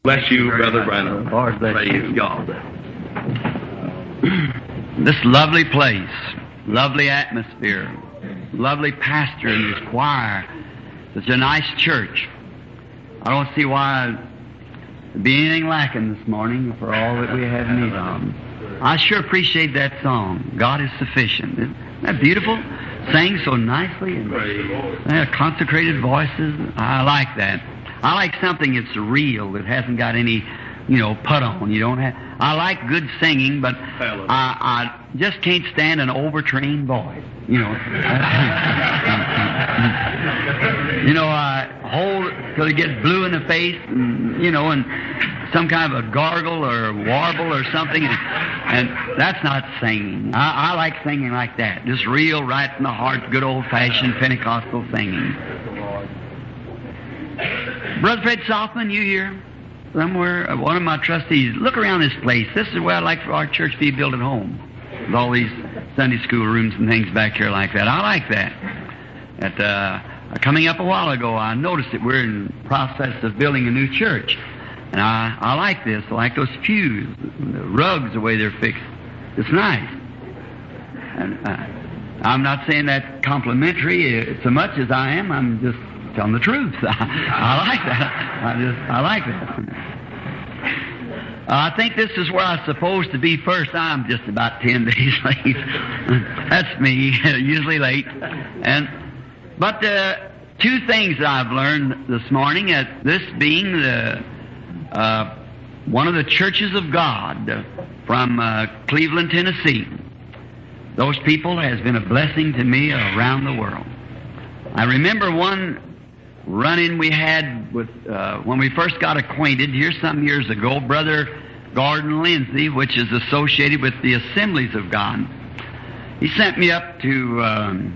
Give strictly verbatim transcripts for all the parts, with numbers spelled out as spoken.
Bless you, Brother Branham. Lord bless Praise you. God. This lovely place, lovely atmosphere, lovely pastor and his choir. Such a nice church. I don't see why there'd be anything lacking this morning for all that we have need of. I sure appreciate that song, God is Sufficient. Isn't that beautiful? Sang so nicely and they have consecrated voices. I like that. I like something that's real, that hasn't got any, you know, put on. You don't have. I like good singing, but I, I just can't stand an overtrained voice. You know. you know, I hold till it gets blue in the face, and, you know, and some kind of a gargle or a warble or something, and, and that's not singing. I, I like singing like that, just real, right from the heart, good old-fashioned Pentecostal singing. Brother Fred Softman, you here? Somewhere, uh, one of my trustees. Look around this place. This is where I'd like for our church to be built at home, with all these Sunday school rooms and things back here like that. I like that. At, uh, coming up a while ago, I noticed that we're in the process of building a new church. And I, I like this. I like those pews, the rugs, the way they're fixed. It's nice. And uh, I'm not saying that complimentary uh, so much as I am. I'm just telling the truth. I, I like that. I just, I like that. Uh, I think this is where I'm supposed to be first. I'm just about ten days late. That's me, usually late. And but uh, two things that I've learned this morning, uh, this being the uh, one of the churches of God from uh, Cleveland, Tennessee. Those people has been a blessing to me around the world. I remember one run-in we had with uh, when we first got acquainted here some years ago, Brother Gordon Lindsay, which is associated with the Assemblies of God. He sent me up to um,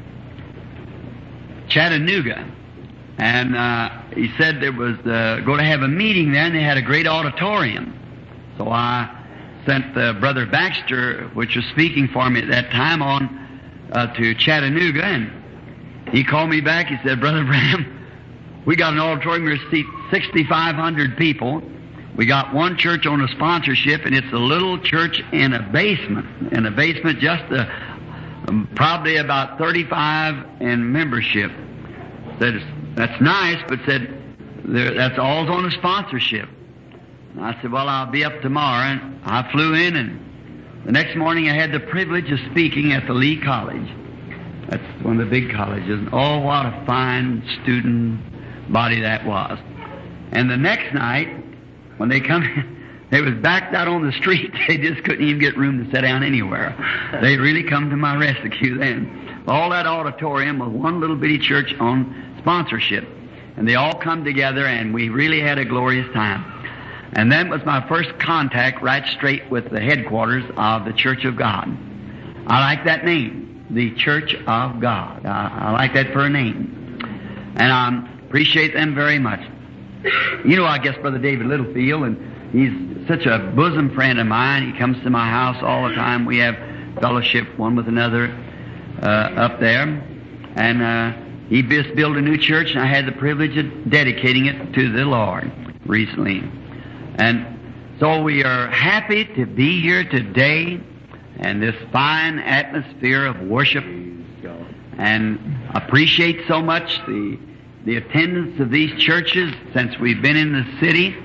Chattanooga, and uh, he said there was uh, going to have a meeting there, and they had a great auditorium. So I sent uh, Brother Baxter, which was speaking for me at that time, on uh, to Chattanooga, and he called me back. He said, Brother Branham, we got an auditorium here to seat sixty-five hundred people. We got one church on a sponsorship, and it's a little church in a basement. In a basement, just a, um, probably about thirty-five in membership. Said, that's nice, but said, there, that's all's on a sponsorship. And I said, well, I'll be up tomorrow. And I flew in, and the next morning I had the privilege of speaking at the Lee College. That's one of the big colleges. Oh, what a fine student body that was. And the next night, when they come in, they was backed out on the street. They just couldn't even get room to sit down anywhere. They really come to my rescue then. All that auditorium was one little bitty church on sponsorship. And they all come together, and we really had a glorious time. And that was my first contact right straight with the headquarters of the Church of God. I like that name, the Church of God. I, I like that for a name. And I appreciate them very much. You know, I guess Brother David Littlefield, and he's such a bosom friend of mine. He comes to my house all the time. We have fellowship one with another uh, up there. And uh, he just built a new church, and I had the privilege of dedicating it to the Lord recently. And so we are happy to be here today in this fine atmosphere of worship, and appreciate so much the the attendance of these churches since we've been in the city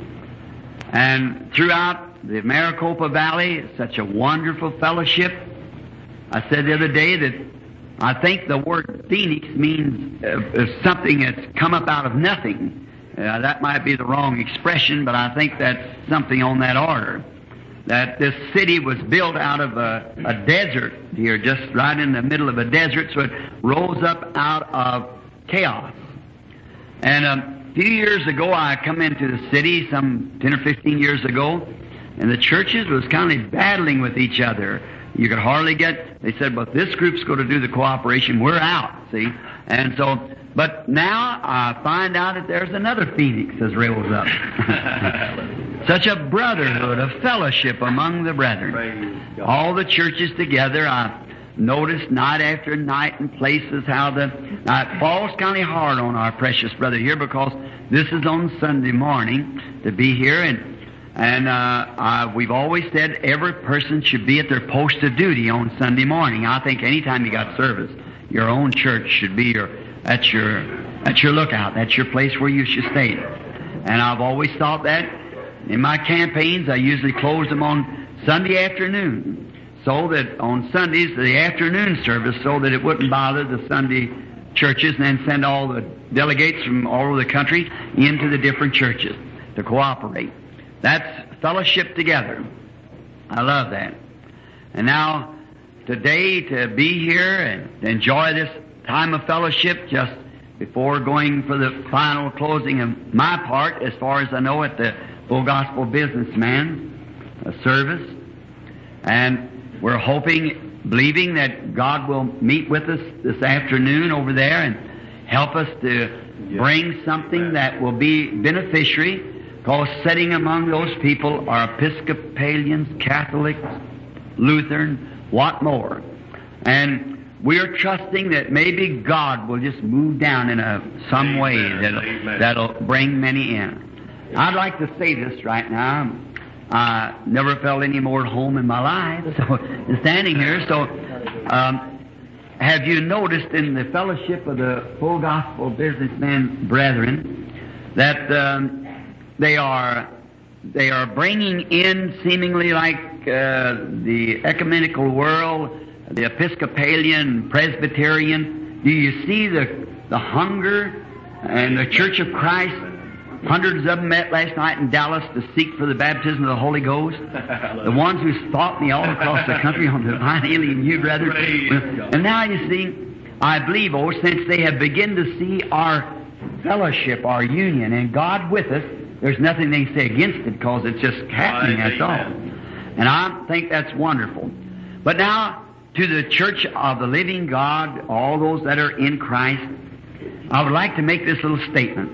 and throughout the Maricopa Valley. Such a wonderful fellowship. I said the other day that I think the word Phoenix means uh, something that's come up out of nothing. Uh, that might be the wrong expression, but I think that's something on that order. That this city was built out of a, a desert here, just right in the middle of a desert, so it rose up out of chaos. And a few years ago, I come into the city, some ten or fifteen years ago, and the churches was kind of battling with each other. You could hardly get, they said, but this group's going to do the cooperation, we're out, see? And so, but now I find out that there's another Phoenix has rose up. Such a brotherhood, a fellowship among the brethren. All the churches together. I noticed night after night in places how the, now it falls kind of hard on our precious brother here because this is on Sunday morning to be here, and And uh, uh, we've always said every person should be at their post of duty on Sunday morning. I think anytime you got service, your own church should be your that's your that's your lookout. That's your place where you should stay. And I've always thought that. In my campaigns, I usually close them on Sunday afternoon, so that on Sundays the afternoon service, so that it wouldn't bother the Sunday churches, and then send all the delegates from all over the country into the different churches to cooperate. That's fellowship together. I love that. And now, today, to be here and enjoy this time of fellowship just before going for the final closing of my part, as far as I know, at the Full Gospel Businessman uh, service. And we're hoping, believing that God will meet with us this afternoon over there and help us to bring something that will be beneficiary. Because sitting among those people are Episcopalians, Catholics, Lutheran, what more. And we're trusting that maybe God will just move down in a some way that'll, that'll bring many in. I'd like to say this right now. I never felt any more at home in my life, so standing here. So, um, have you noticed in the fellowship of the Full Gospel Businessmen brethren that um, they are they are bringing in seemingly like uh, the ecumenical world, the Episcopalian, Presbyterian? Do you see the the hunger and the Church of Christ? Hundreds of them met last night in Dallas to seek for the baptism of the Holy Ghost. The ones who sought me all across the country on the divine healing, you brother. And now you see, I believe, oh, since they have begun to see our fellowship, our union, and God with us, there's nothing they can say against it, because it's just happening, that's all. And I think that's wonderful. But now, to the Church of the Living God, all those that are in Christ, I would like to make this little statement.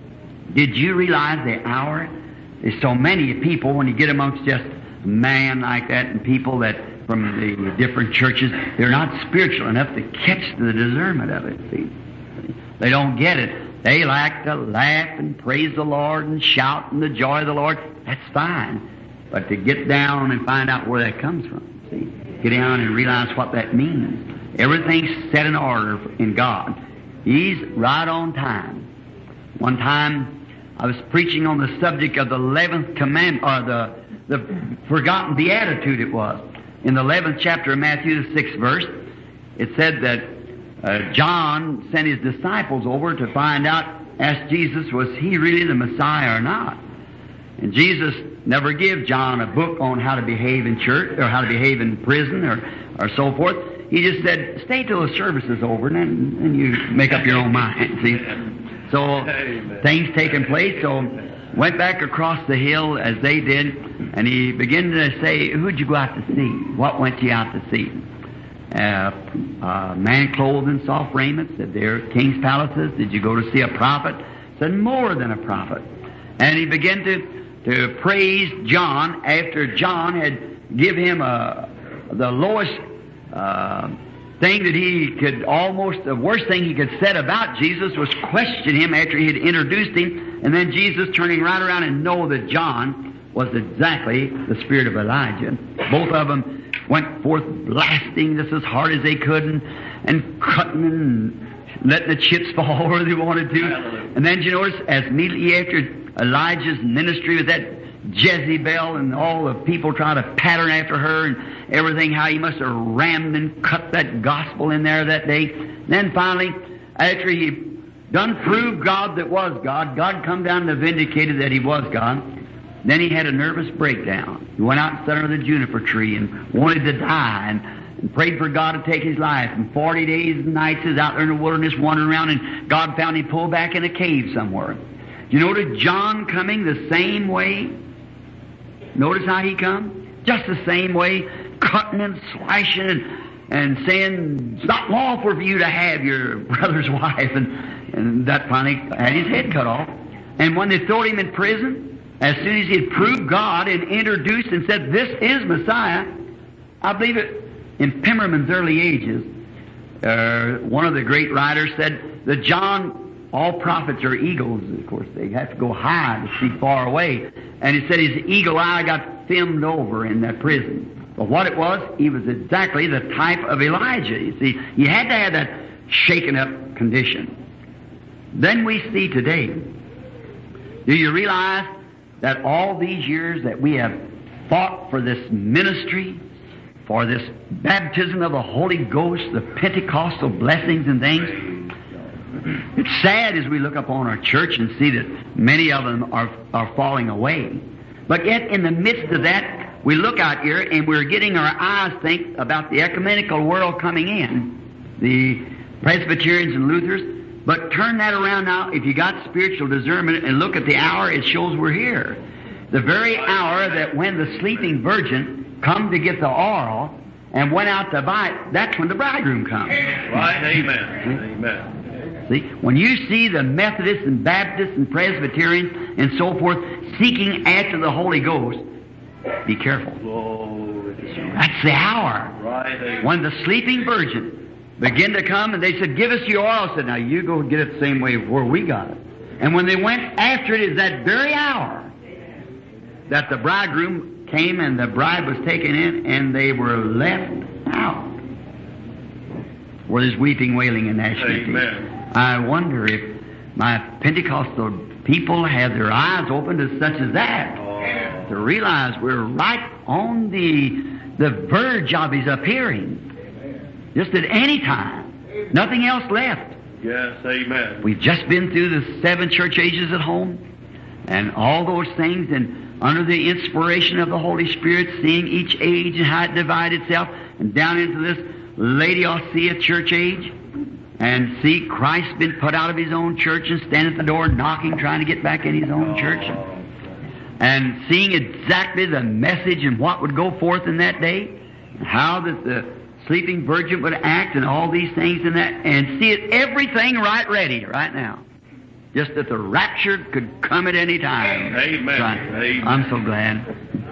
Did you realize the hour? There's so many people, when you get amongst just a man like that and people that from the different churches, they're not spiritual enough to catch the discernment of it. See? They don't get it. They like to laugh and praise the Lord and shout in the joy of the Lord. That's fine. But to get down and find out where that comes from, see? Get down and realize what that means. Everything's set in order in God. He's right on time. One time, I was preaching on the subject of the eleventh commandment, or the, the forgotten beatitude it was. In the eleventh chapter of Matthew, the sixth verse, it said that uh, John sent his disciples over to find out, asked Jesus, was he really the Messiah or not? And Jesus never gave John a book on how to behave in church, or how to behave in prison, or, or so forth. He just said, stay till the service is over, and then and you make up your own mind, see? So, Amen. Things taking place, so went back across the hill as they did, and he began to say, who'd you go out to see? What went you out to see? Uh, a man clothed in soft raiment, said, they're king's palaces. Did you go to see a prophet? Said, more than a prophet. And he began to, to praise John after John had give him a, the lowest uh, thing that he could almost, the worst thing he could say about Jesus was question him after he had introduced him, and then Jesus turning right around and know that John was exactly the spirit of Elijah. Both of them went forth blasting this as hard as they could, and, and cutting and letting the chips fall where they wanted to. And then you notice, as immediately after Elijah's ministry with that Jezebel and all the people trying to pattern after her and everything, how he must have rammed and cut that gospel in there that day. Then finally, after he done proved God that was God, God come down and vindicated that he was God. Then he had a nervous breakdown. He went out and sat under the juniper tree and wanted to die, and, and prayed for God to take his life. And forty days and nights is out there in the wilderness wandering around, and God found him pulled back in a cave somewhere. You notice John coming the same way? Notice how he come? Just the same way, cutting and slashing and, and saying, it's not lawful for you to have your brother's wife. And, and that finally had his head cut off. And when they threw him in prison, as soon as he had proved God and introduced and said, this is Messiah, I believe it, in Pemberman's early ages, uh, one of the great writers said that John all prophets are eagles, of course. They have to go high to see far away. And he said his eagle eye got filmed over in that prison. But what it was, he was exactly the type of Elijah. You see, he had to have that shaken up condition. Then we see today, do you realize that all these years that we have fought for this ministry, for this baptism of the Holy Ghost, the Pentecostal blessings and things, it's sad as we look upon our church and see that many of them are, are falling away. But yet in the midst of that, we look out here and we're getting our eyes think about the ecumenical world coming in, the Presbyterians and Lutherans. But turn that around now, if you got spiritual discernment and look at the hour, it shows we're here. The very hour that when the sleeping virgin come to get the oil and went out to buy it, that's when the bridegroom comes. Right, amen. Amen. See, when you see the Methodists and Baptists and Presbyterians and so forth seeking after the Holy Ghost, be careful. That's the hour. Right, when the sleeping virgin begin to come, and they said, give us your oil. I said, now you go get it the same way where we got it. And when they went after it, is that very hour that the bridegroom came and the bride was taken in, and they were left out. Where there's weeping, wailing, and gnashing of teeth. I wonder if my Pentecostal people have their eyes open to such as that, oh. to realize we're right on the the verge of His appearing. Just at any time. Nothing else left. Yes, amen. We've just been through the seven church ages at home and all those things, and under the inspiration of the Holy Spirit, seeing each age and how it divided itself, and down into this Laodicea church age, and see Christ been put out of His own church and standing at the door knocking, trying to get back in His own church, and, and seeing exactly the message and what would go forth in that day, and how that the sleeping virgin would act and all these things and that, and see it, everything right ready right now. Just that the rapture could come at any time. Amen. Right. Amen. I'm so glad.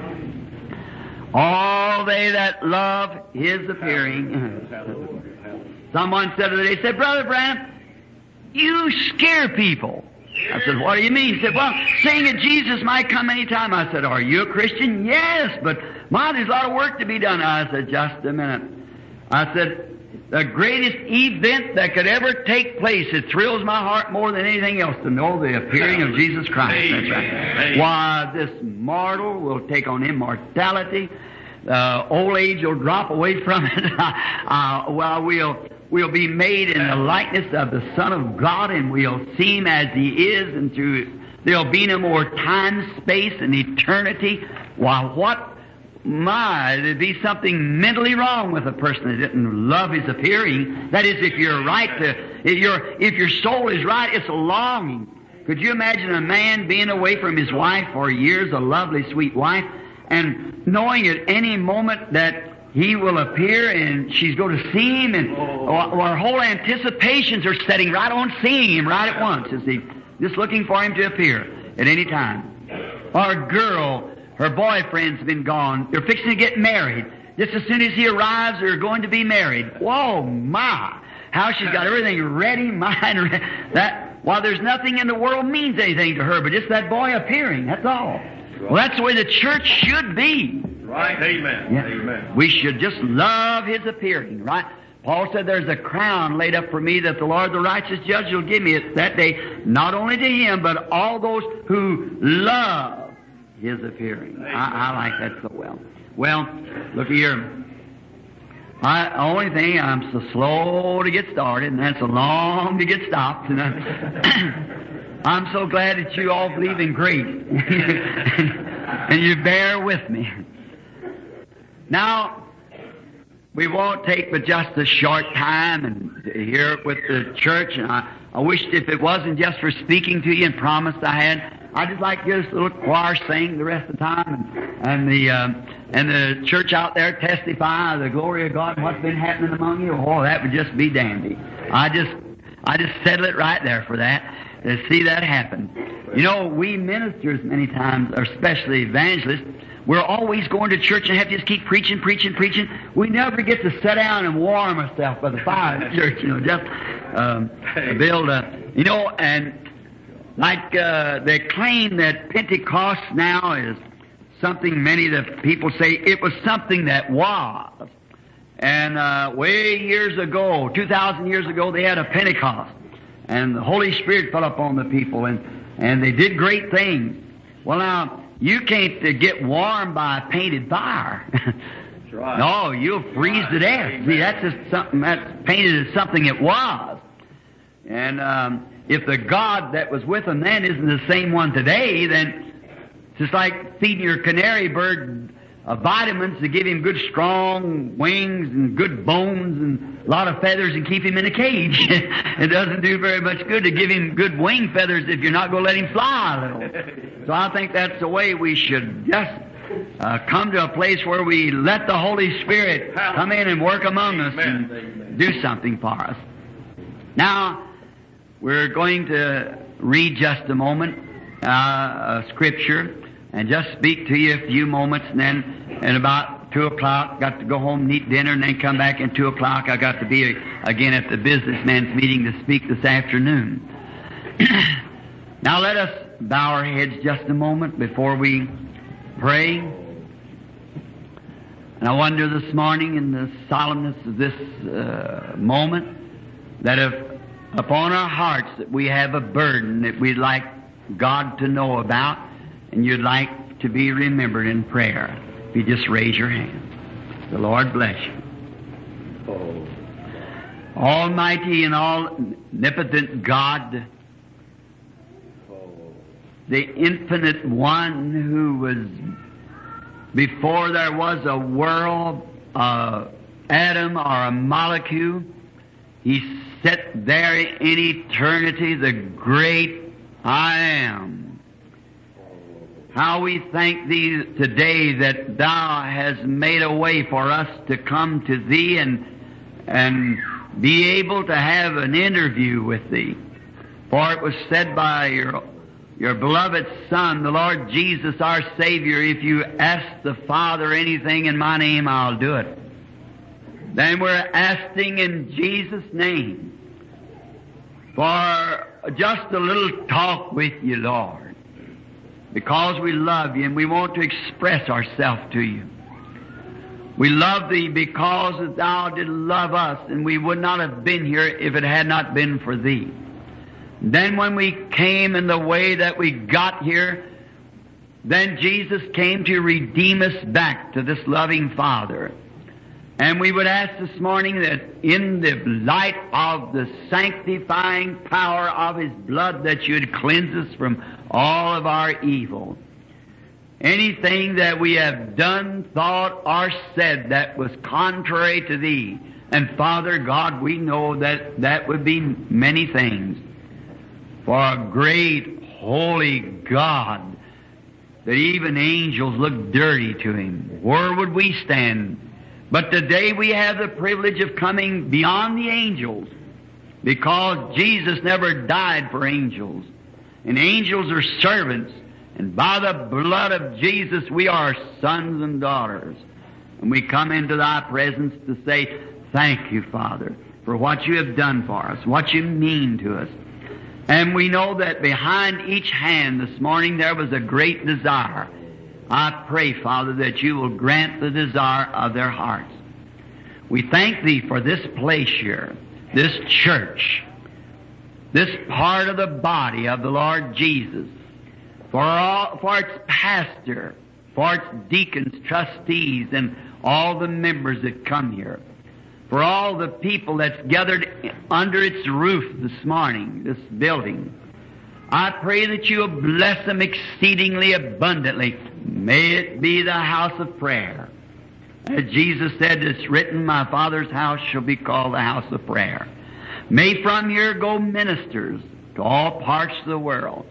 All they that love His appearing. Someone said the other day, said, Brother Branham, you scare people. I said, what do you mean? He said, well, saying that Jesus might come any time. I said, are you a Christian? Yes, but my, there's a lot of work to be done. I said, just a minute. I said, the greatest event that could ever take place, it thrills my heart more than anything else to know the appearing of Jesus Christ. That's right. Why, this mortal will take on immortality. Uh, old age will drop away from it. uh, well, we'll, we'll be made in the likeness of the Son of God, and we'll see Him as He is, and through, there'll be no more time, space, and eternity. Why, what My, there'd be something mentally wrong with a person that didn't love His appearing. That is, if you're right to, if your if your soul is right, it's a longing. Could you imagine a man being away from his wife for years, a lovely, sweet wife, and knowing at any moment that He will appear and she's going to see Him, and oh. our whole anticipations are setting right on seeing Him right at once, you see, just looking for Him to appear at any time. Or a girl, her boyfriend's been gone. They're fixing to get married. Just as soon as he arrives, they're going to be married. Whoa, my! How she's got everything ready, mine. Ready. That while there's nothing in the world means anything to her, but just that boy appearing. That's all. Well, that's the way the church should be. Right. Amen. Yeah. Amen. We should just love His appearing. Right. Paul said, "There's a crown laid up for me that the Lord, the righteous judge, will give me it that day, not only to Him, but all those who love His appearing." I, I like that so well. Well, look here. I, the only thing, I'm so slow to get started, and that's so long to get stopped. And I, I'm so glad that you all believe in grace, and you bear with me. Now, we won't take but just a short time and hear it with the church. And I, I wished if it wasn't just for speaking to you and promised I had, I'd just like to get this little choir sing the rest of the time, and, and the uh, and the church out there testify of the glory of God and what's been happening among you. Oh, that would just be dandy. I just I just settle it right there for that, to see that happen. You know, we ministers many times, or especially evangelists, we're always going to church and have to just keep preaching, preaching, preaching. We never get to sit down and warm ourselves by the fire at church, you know, just um, build a, you know, and like uh, they claim that Pentecost now is something many of the people say it was something that was. And uh, way years ago, two thousand years ago, they had a Pentecost. And the Holy Spirit fell upon the people, and, and they did great things. Well, now, you can't uh, get warm by a painted fire. That's right. No, you'll freeze to death. Amen. See, that's just something that's painted as something it was. And um, if the God that was with them then isn't the same one today, then it's just like feeding your canary bird uh, vitamins to give him good strong wings and good bones and a lot of feathers and keep him in a cage. It doesn't do very much good to give him good wing feathers if you're not going to let him fly a little. So I think that's the way we should just uh, come to a place where we let the Holy Spirit come in and work among us and do something for us. Now, we're going to read just a moment uh, a scripture and just speak to you a few moments, and then at about two o'clock, got to go home and eat dinner, and then come back at two o'clock. I got to be again at the businessman's meeting to speak this afternoon. Now let us bow our heads just a moment before we pray. And I wonder this morning in the solemnness of this uh, moment that if upon our hearts that we have a burden that we'd like God to know about and you'd like to be remembered in prayer, if you just raise your hand. The Lord bless you. Oh. Almighty and omnipotent God, the infinite one who was before there was a world, a atom or a molecule, He sat there in eternity, the great I Am. How we thank Thee today that Thou hast made a way for us to come to Thee and and be able to have an interview with Thee. For it was said by your your beloved Son, the Lord Jesus, our Savior, if you ask the Father anything in my name, I'll do it. Then we're asking in Jesus' name for just a little talk with you, Lord, because we love you and we want to express ourselves to you. We love Thee because Thou did love us, and we would not have been here if it had not been for Thee. Then when we came in the way that we got here, then Jesus came to redeem us back to this loving Father. And we would ask this morning that in the light of the sanctifying power of His blood that You would cleanse us from all of our evil. Anything that we have done, thought, or said that was contrary to Thee. And Father God, we know that that would be many things. For a great, holy God, that even angels look dirty to Him. Where would we stand? But today we have the privilege of coming beyond the angels, because Jesus never died for angels. And angels are servants. And by the blood of Jesus we are sons and daughters. And we come into Thy presence to say, thank You, Father, for what You have done for us, what You mean to us. And we know that behind each hand this morning there was a great desire. I pray, Father, that You will grant the desire of their hearts. We thank Thee for this place here, this church, this part of the body of the Lord Jesus, for all, for its pastor, for its deacons, trustees, and all the members that come here, for all the people that's gathered under its roof this morning, this building. I pray that You will bless them exceedingly abundantly. May it be the house of prayer. As Jesus said, it's written, my Father's house shall be called the house of prayer. May from here go ministers to all parts of the world.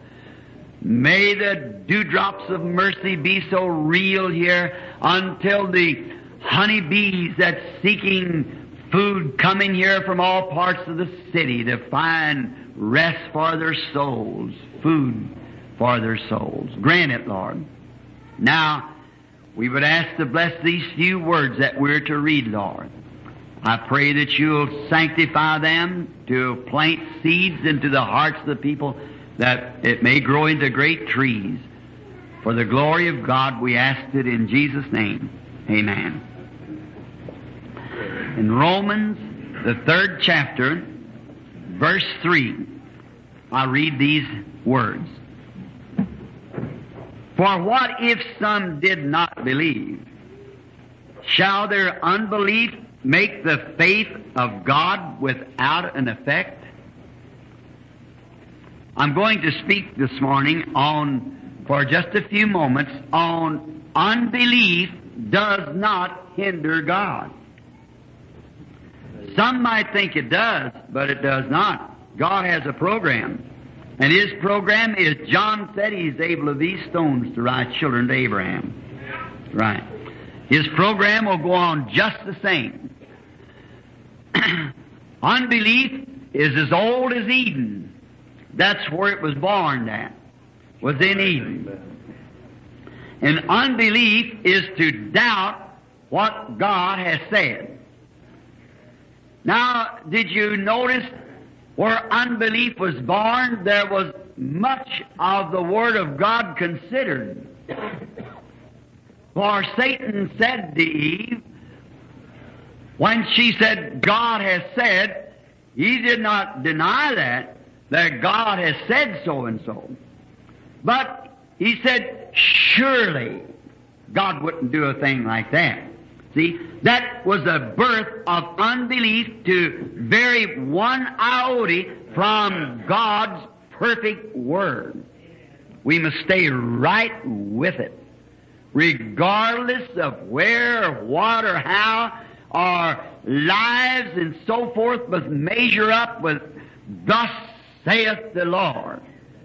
May the dewdrops of mercy be so real here until the honeybees that's seeking food come in here from all parts of the city to find rest for their souls, food for their souls. Grant it, Lord. Now, we would ask to bless these few words that we're to read, Lord. I pray that you'll sanctify them to plant seeds into the hearts of the people, that it may grow into great trees. For the glory of God, we ask it in Jesus' name. Amen. In Romans, the third chapter, verse three, I read these words. For what if some did not believe? Shall their unbelief make the faith of God without an effect? I'm going to speak this morning on, for just a few moments, on unbelief does not hinder God. Some might think it does, but it does not. God has a program. And His program is, John said He's able of these stones to rise children to Abraham. Right. His program will go on just the same. Unbelief is as old as Eden. That's where it was born at, was in Eden. And unbelief is to doubt what God has said. Now, did you notice where unbelief was born, there was much of the Word of God considered. For Satan said to Eve, when she said, God has said, he did not deny that, that God has said so and so. But he said, surely God wouldn't do a thing like that. See, that was the birth of unbelief to vary one iota from God's perfect Word. We must stay right with it, regardless of where or what or how our lives and so forth must measure up with, thus saith the Lord.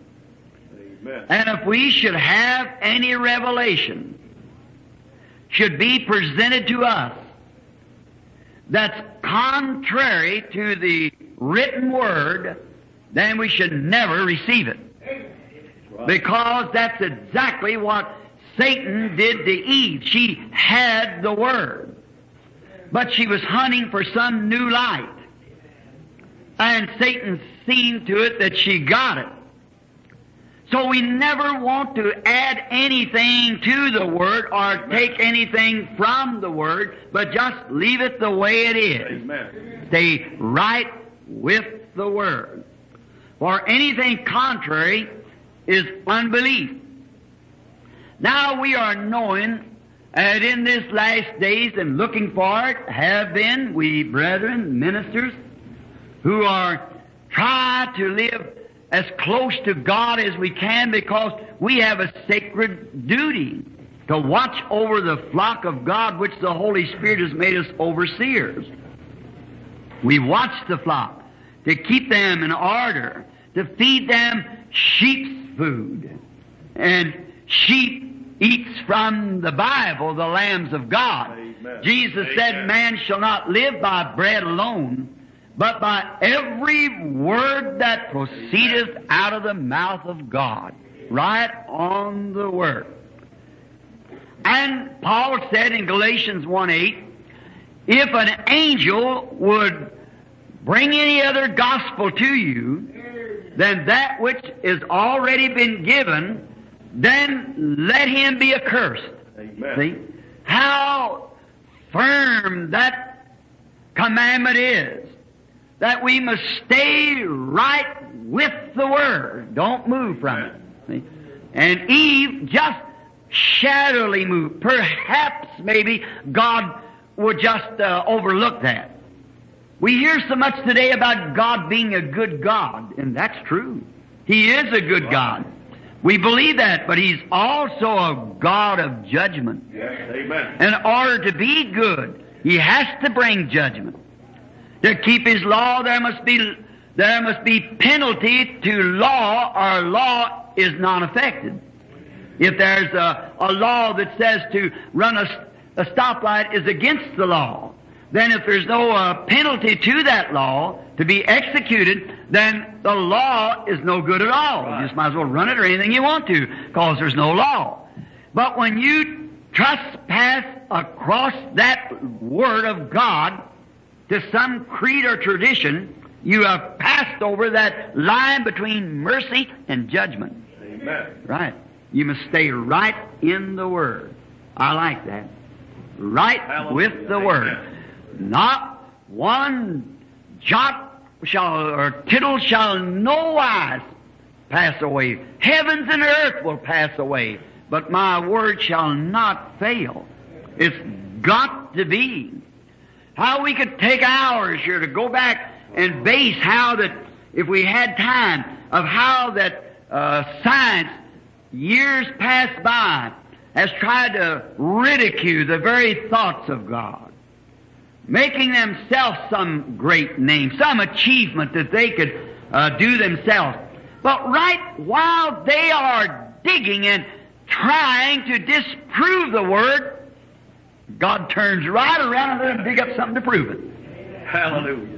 Amen. And if we should have any revelation should be presented to us that's contrary to the written Word, then we should never receive it. Because that's exactly what Satan did to Eve. She had the Word, but she was hunting for some new light. And Satan seen to it that she got it. So we never want to add anything to the Word or take anything from the Word, but just leave it the way it is. Amen. Stay right with the Word. For anything contrary is unbelief. Now we are knowing that in this last days and looking for it have been we brethren, ministers, who are trying to live as close to God as we can, because we have a sacred duty to watch over the flock of God, which the Holy Spirit has made us overseers. We watch the flock to keep them in order, to feed them sheep's food. And sheep eats from the Bible, the lambs of God. Amen. Jesus Amen. Said, man shall not live by bread alone, but by every word that proceedeth out of the mouth of God. Right on the Word. And Paul said in Galatians one eight, if an angel would bring any other gospel to you than that which is already been given, then let him be accursed. Amen. See? How firm that commandment is. That we must stay right with the Word. Don't move from it. See? And Eve just shadowly moved. Perhaps, maybe, God would just uh, overlook that. We hear so much today about God being a good God, and that's true. He is a good God. We believe that, but He's also a God of judgment. Yes, amen. In order to be good, He has to bring judgment. To keep His law, there must be there must be penalty to law, or law is not affected. If there's a, a law that says to run a, a stoplight is against the law, then if there's no uh, penalty to that law to be executed, then the law is no good at all. Right. You just might as well run it or anything you want to, because there's no law. But when you trespass across that Word of God to some creed or tradition, you have passed over that line between mercy and judgment. Amen. Right. You must stay right in the Word. I like that. Right Hallelujah. with the Amen. Word. Not one jot shall, or tittle shall no wise pass away. Heavens and earth will pass away, but my word shall not fail. It's got to be. How we could take hours here to go back and base how that, if we had time, of how that uh, science, years past by, has tried to ridicule the very thoughts of God, making themselves some great name, some achievement that they could uh, do themselves. But right while they are digging and trying to disprove the Word, God turns right around and let them dig up something to prove it. Hallelujah.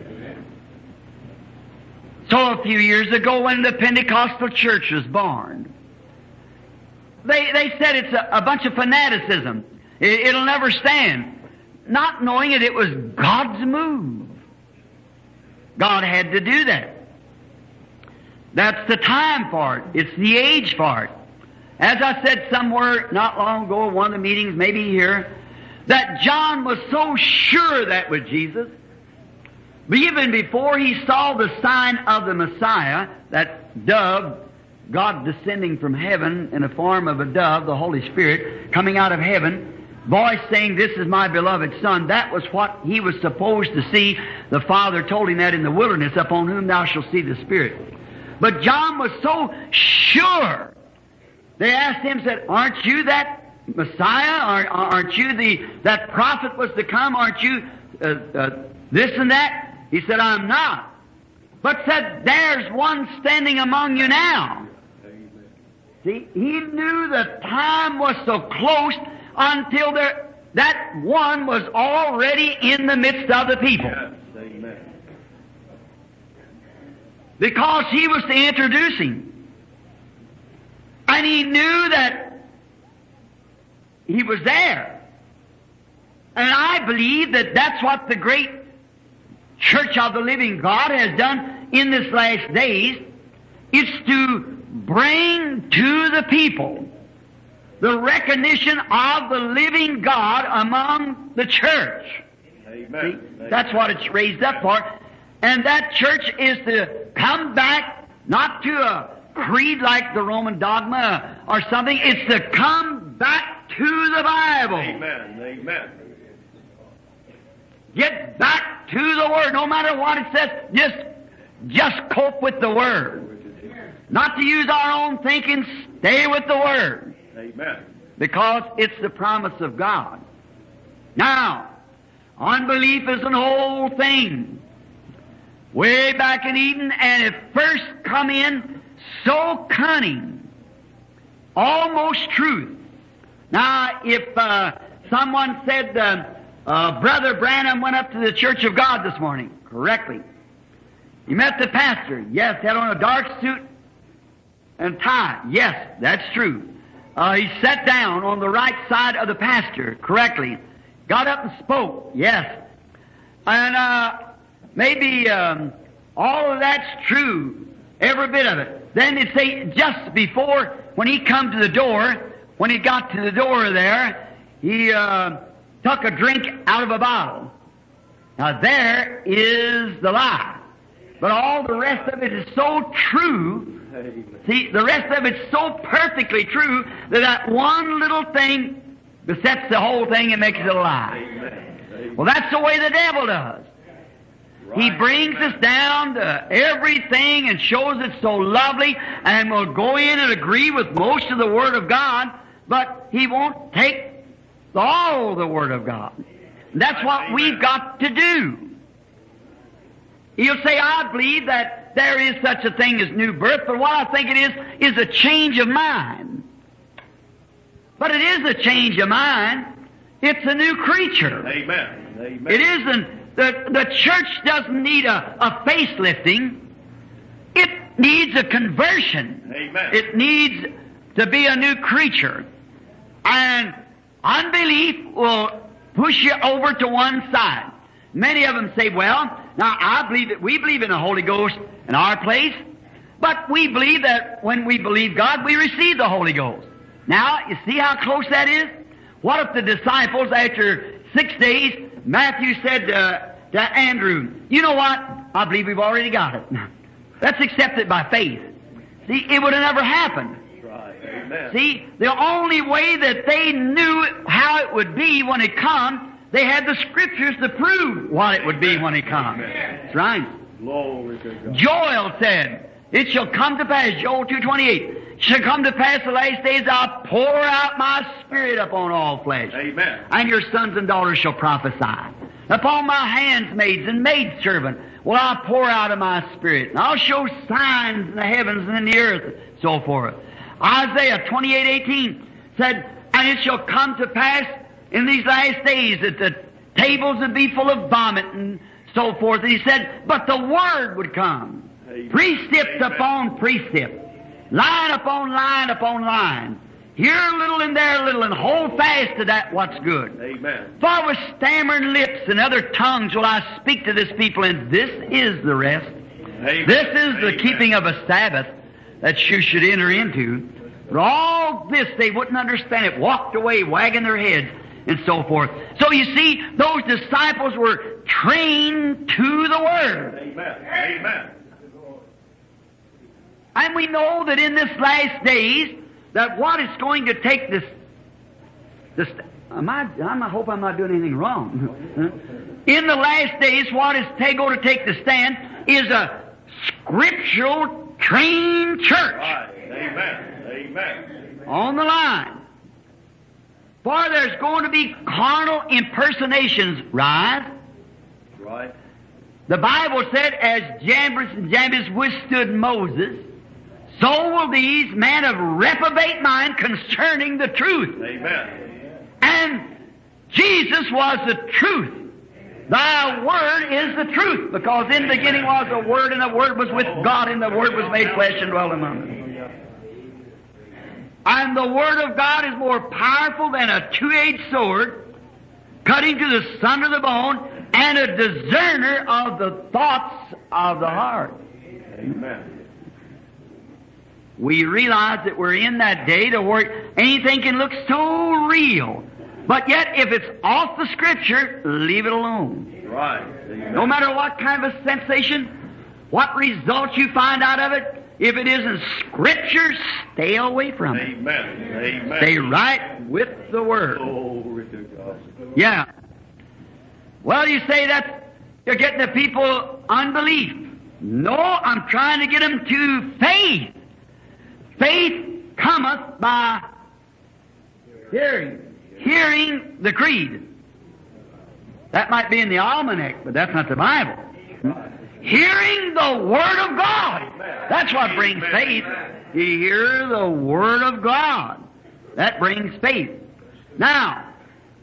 So a few years ago when the Pentecostal church was born, they, they said it's a, a bunch of fanaticism. It, it'll never stand. Not knowing that it was God's move. God had to do that. That's the time for it. It's the age for it. As I said somewhere not long ago at one of the meetings, maybe here, that John was so sure that was Jesus, but even before he saw the sign of the Messiah, that dove, God descending from heaven in the form of a dove, the Holy Spirit, coming out of heaven, voice saying, "This is my beloved Son," that was what he was supposed to see. The Father told him that in the wilderness, "Upon whom thou shalt see the Spirit." But John was so sure. They asked him, said, "Aren't you that Messiah? Aren't you the that prophet was to come? Aren't you uh, uh, this and that?" He said, "I'm not." But said, "There's one standing among you now." See, he knew the time was so close until there, that one was already in the midst of the people. Yes. Amen. Because he was to introduce him. And he knew that he was there. And I believe that that's what the great Church of the Living God has done in this last days. It's to bring to the people the recognition of the living God among the church. Amen. See, that's what it's raised up for. And that church is to come back not to a creed like the Roman dogma or something. It's to come back to the Bible. Amen. Amen. Get back to the Word. No matter what it says, just, just cope with the Word. Not to use our own thinking, stay with the Word. Amen. Because it's the promise of God. Now, unbelief is an old thing. Way back in Eden, and it first come in so cunning, almost truth. Now, if uh, someone said, uh, uh, Brother Branham went up to the Church of God this morning, correctly. He met the pastor. Yes, had on a dark suit and tie. Yes, that's true. Uh, he sat down on the right side of the pastor, correctly. Got up and spoke. Yes. And uh, maybe um, all of that's true, every bit of it. Then it say just before, when he come to the door, when he got to the door there, he uh, took a drink out of a bottle. Now there is the lie. But all the rest of it is so true. See, the rest of it's so perfectly true that that one little thing besets the whole thing and makes it a lie. Amen. Well, that's the way the devil does. He brings us down to everything and shows it so lovely, and will go in and agree with most of the Word of God, but he won't take all the Word of God. And that's what Amen. We've got to do. He'll say, I believe that there is such a thing as new birth, but what I think it is, is a change of mind. But it is a change of mind. It's a new creature. Amen. Amen. It isn't, the, the church doesn't need a, a facelifting. It needs a conversion. Amen. It needs to be a new creature. And unbelief will push you over to one side. Many of them say, well, now I believe that we believe in the Holy Ghost in our place, but we believe that when we believe God, we receive the Holy Ghost. Now, you see how close that is? What if the disciples, after six days, Matthew said uh, to Andrew, you know what? I believe we've already got it. Let's accept it by faith. See, it would have never happened. Right. Amen. See, the only way that they knew how it would be when it come, they had the Scriptures to prove what it would be when it comes. That's right. Glory to God. Joel said, it shall come to pass, Joel two twenty-eight, shall come to pass the last days, I'll pour out my Spirit upon all flesh. Amen. And your sons and daughters shall prophesy. Upon my handmaids and maidservant will I pour out of my Spirit. And I'll show signs in the heavens and in the earth, so forth. Isaiah twenty-eight eighteen said, and it shall come to pass in these last days that the tables would be full of vomit and so forth. And he said, but the Word would come. Amen. Precept Amen. upon precept. Line upon line upon line. Here a little and there a little, and hold fast to that what's good. Amen. For with stammering lips and other tongues will I speak to this people, and this is the rest. Amen. This is the Amen. keeping of a Sabbath that you should enter into. For all this they wouldn't understand it, walked away wagging their heads and so forth. So you see, those disciples were trained to the Word. Amen. Amen. And we know that in this last days, that what is going to take this, this am I, I hope I'm not doing anything wrong. In the last days, what is going to take the stand is a scriptural trained church. Right. Amen. Amen. On the line. For there's going to be carnal impersonations rise. Right. The Bible said, as Jambres and Jambres withstood Moses, so will these men of reprobate mind concerning the truth. Amen. And Jesus was the truth. Thy Word is the truth, because in the beginning was the Word, and the Word was with God, and the Word was made flesh and dwelt among us. And the Word of God is more powerful than a two-edged sword, cutting to the sunder of the bone, and a discerner of the thoughts of the heart. Amen. We realize that we're in that day to where anything can look so real. But yet, if it's off the Scripture, leave it alone. Right. Amen. No matter what kind of a sensation, what results you find out of it, if it isn't Scripture, stay away from it. Amen. Amen. Stay right with the Word. Glory to God. Yeah. Well, you say that you're getting the people unbelief. No, I'm trying to get them to faith. Faith cometh by hearing. Hearing the creed. That might be in the almanac, but that's not the Bible. Hearing the Word of God. That's what brings faith. You hear the Word of God. That brings faith. Now,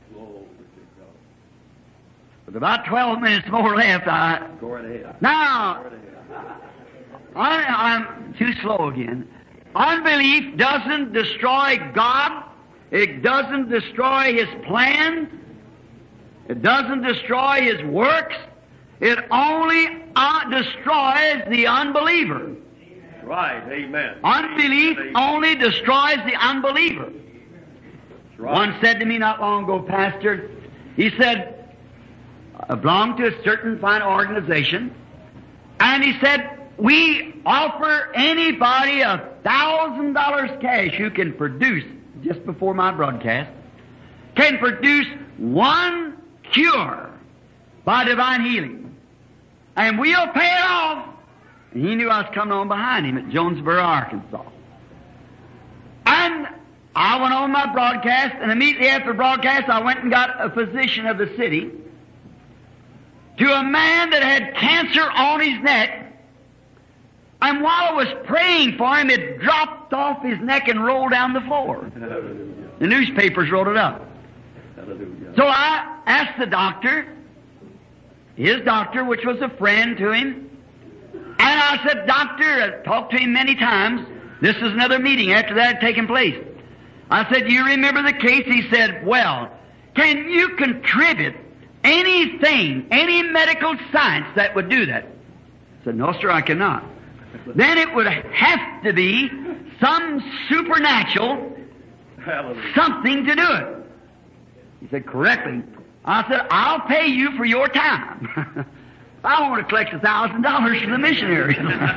with about twelve minutes more left, I... Go right ahead. Now, I, I'm too slow again. Unbelief doesn't destroy God. It doesn't destroy His plan. It doesn't destroy His works. It only uh, destroys the unbeliever. Right. Amen. Unbelief Amen. only destroys the unbeliever. Right. One said to me not long ago, Pastor, he said, I belong to a certain fine organization, and he said, we offer anybody a thousand dollars cash who can produce, just before my broadcast, can produce one cure by divine healing. And we'll pay it off. And he knew I was coming on behind him at Jonesboro, Arkansas. And I went on my broadcast, and immediately after broadcast, I went and got a physician of the city to a man that had cancer on his neck. And while I was praying for him, it dropped off his neck and rolled down the floor. Hallelujah. The newspapers wrote it up. Hallelujah. So I asked the doctor, his doctor, which was a friend to him, and I said, Doctor, I talked to him many times. This is another meeting after that had taken place. I said, you remember the case? He said, well, can you contribute anything, any medical science that would do that? I said, no, sir, I cannot. Then it would have to be some supernatural Hallelujah. something to do it. He said, correctly. I said, I'll pay you for your time. I want to collect a thousand dollars from the missionaries.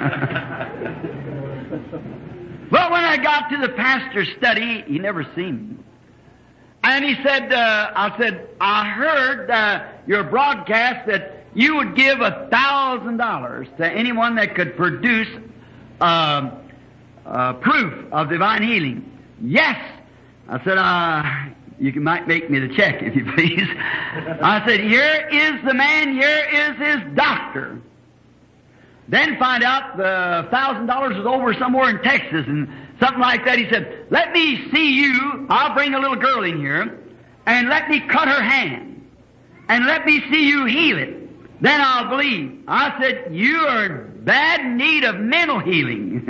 But when I got to the pastor's study, he never seen me. And he said, uh, I said, I heard uh, your broadcast that you would give a thousand dollars to anyone that could produce uh, uh, proof of divine healing. Yes. I said, uh, you can, might make me the check, if you please. I said, here is the man, here is his doctor. Then find out the thousand dollars was over somewhere in Texas and something like that. He said, let me see you. I'll bring a little girl in here and let me cut her hand and let me see you heal it. Then I'll believe. I said, you are in bad need of mental healing.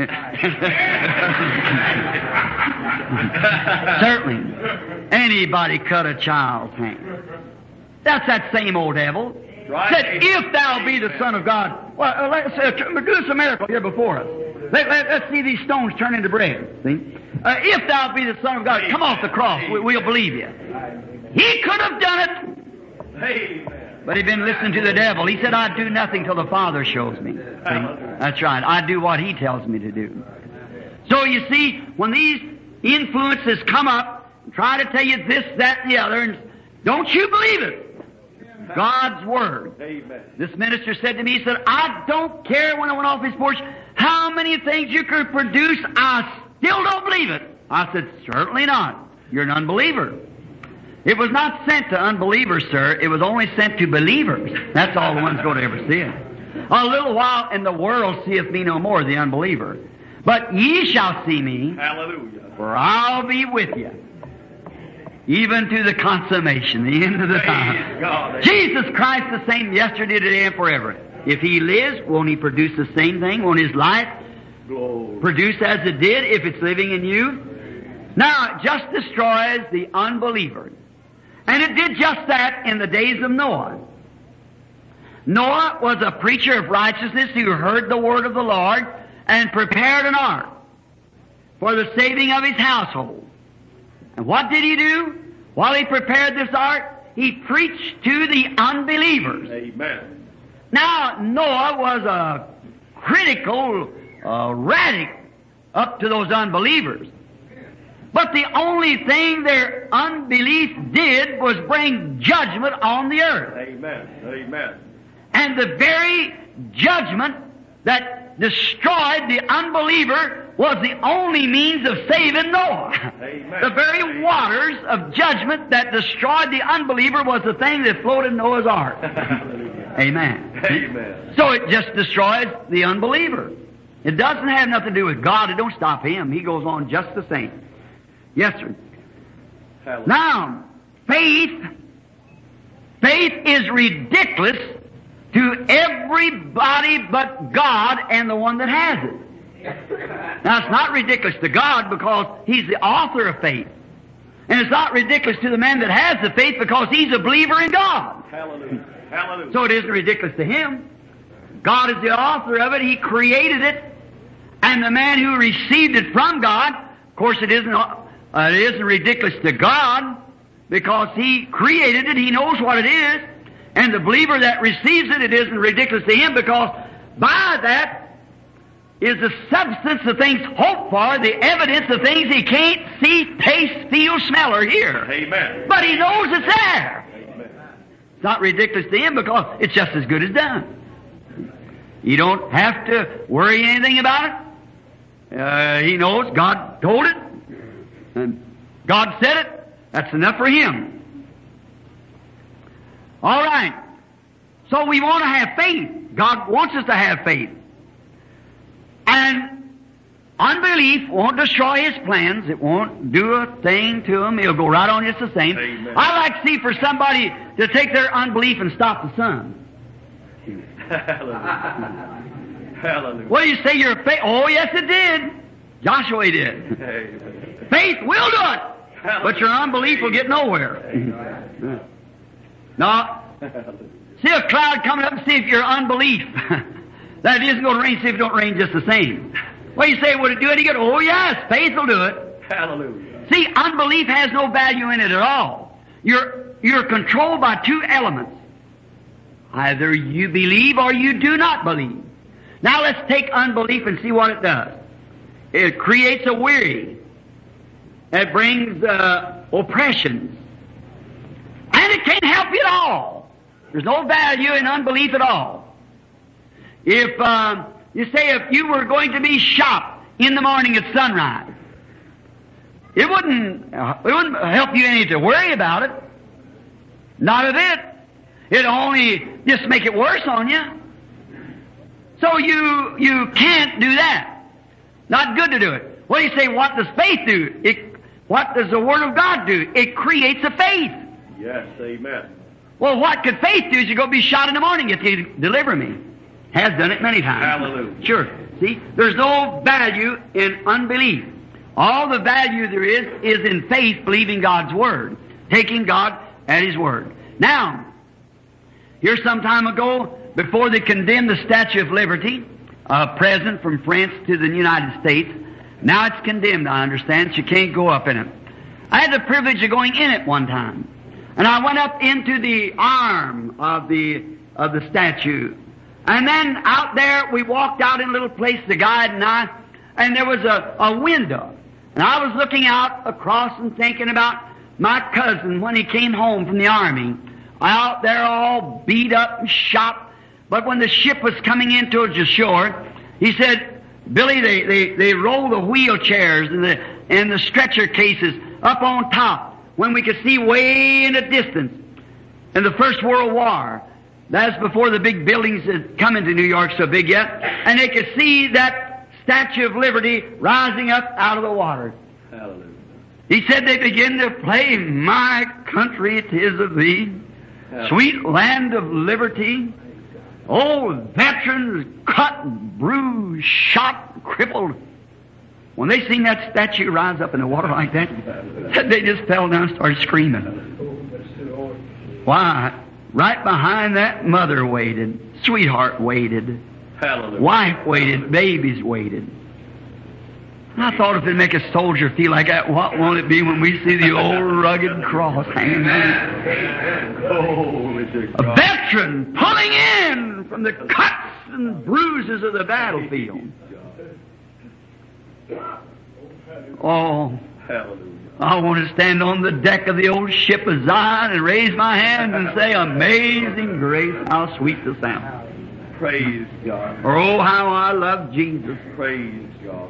Certainly. Anybody cut a child's hand. That's that same old devil. Right. Said, if thou be the Son of God. Well, uh, let's uh, do us a miracle here before us. Let, let, let's see these stones turn into bread. See? Uh, if thou be the Son of God, come off the cross. We, we'll believe you. He could have done it. Amen. But he'd been listening to the devil. He said, I do nothing till the Father shows me. See? That's right. I do what He tells me to do. So you see, when these influences come up, try to tell you this, that, and the other, and don't you believe it. God's Word. Amen. This minister said to me, he said, I don't care when I went off his porch how many things you could produce, I still don't believe it. I said, certainly not. You're an unbeliever. It was not sent to unbelievers, sir. It was only sent to believers. That's all the one's going to ever see it. A little while and the world seeth me no more, the unbeliever. But ye shall see me, Hallelujah. for I'll be with you, even to the consummation, the end of the Praise time. God. Jesus Christ the same yesterday, today, and forever. If He lives, won't He produce the same thing? Won't His life Glory. produce as it did if it's living in you? Now, it just destroys the unbeliever. And it did just that in the days of Noah. Noah was a preacher of righteousness who heard the word of the Lord and prepared an ark for the saving of his household. And what did he do? While he prepared this ark, he preached to the unbelievers. Amen. Now, Noah was a critical uh, radical up to those unbelievers. But the only thing their unbelief did was bring judgment on the earth. Amen. Amen. And the very judgment that destroyed the unbeliever was the only means of saving Noah. Amen. The very waters of judgment that destroyed the unbeliever was the thing that floated Noah's ark. Hallelujah. Amen. Amen. So it just destroys the unbeliever. It doesn't have nothing to do with God. It don't stop Him. He goes on just the same. Yes, sir. Hallelujah. Now, faith, faith is ridiculous to everybody but God and the one that has it. Now, it's not ridiculous to God because He's the author of faith. And it's not ridiculous to the man that has the faith because he's a believer in God. Hallelujah. Hallelujah. So it isn't ridiculous to him. God is the author of it. He created it. And the man who received it from God, of course it isn't, uh, it isn't ridiculous to God because He created it. He knows what it is. And the believer that receives it, it isn't ridiculous to him because by that is the substance of things hoped for, the evidence of things he can't see, taste, feel, smell, or hear. Amen. But he knows it's there. Amen. It's not ridiculous to him because it's just as good as done. You don't have to worry anything about it. Uh, he knows God told it, and God said it. That's enough for him. All right. So we want to have faith. God wants us to have faith. And unbelief won't destroy His plans. It won't do a thing to Him. It'll go right on just the same. Amen. I like to see for somebody to take their unbelief and stop the sun. Hallelujah. Hallelujah. What do you say? Your faith? Oh, yes, it did. Joshua did. Amen. Faith will do it. but your unbelief will get nowhere. No. See a cloud coming up and see if your unbelief that it isn't going to rain, see if it don't rain just the same. Well, you say, would it do any good? Oh, yes, faith will do it. Hallelujah. See, unbelief has no value in it at all. You're, you're controlled by two elements. Either you believe or you do not believe. Now let's take unbelief and see what it does. It creates a weary. It brings uh, oppressions. And it can't help you at all. There's no value in unbelief at all. If um, you say if you were going to be shot in the morning at sunrise, it wouldn't, uh, it wouldn't help you any to worry about it. Not a bit. It'd only just make it worse on you. So you you can't do that. Not good to do it. Well, you say, what does faith do? It, what does the Word of God do? It creates a faith. Yes, amen. Well, what could faith do is you're going to be shot in the morning if you deliver me. Has done it many times. Hallelujah. Sure. See, there's no value in unbelief. All the value there is is in faith, believing God's Word, taking God at His Word. Now, here some time ago, before they condemned the Statue of Liberty, a present from France to the United States, now it's condemned, I understand. You can't go up in it. I had the privilege of going in it one time. And I went up into the arm of the of the statue. And then out there, we walked out in a little place, the guide and I, and there was a, a window. And I was looking out across and thinking about my cousin when he came home from the army. Out there all beat up and shot. But when the ship was coming in towards the shore, he said, Billy, they, they, they roll the wheelchairs and the, and the stretcher cases up on top when we could see way in the distance. In the First World War, that's before the big buildings had come into New York so big yet, and they could see that Statue of Liberty rising up out of the water. Hallelujah. He said they begin to play, My Country it is of Thee, Sweet Land of Liberty. Oh, veterans cut, bruised, shot, crippled. When they seen that statue rise up in the water like that, they just fell down and started screaming. Why? Right behind that, mother waited, sweetheart waited, Hallelujah. wife waited, babies waited. And I thought if it'd make a soldier feel like that, what won't it be when we see the old rugged cross hanging there? Glory to A God. veteran pulling in from the cuts and bruises of the battlefield. Oh, Hallelujah. I want to stand on the deck of the old ship of Zion and raise my hands and say, Amazing grace, how sweet the sound. Praise God. Or, oh, how I love Jesus. Praise God.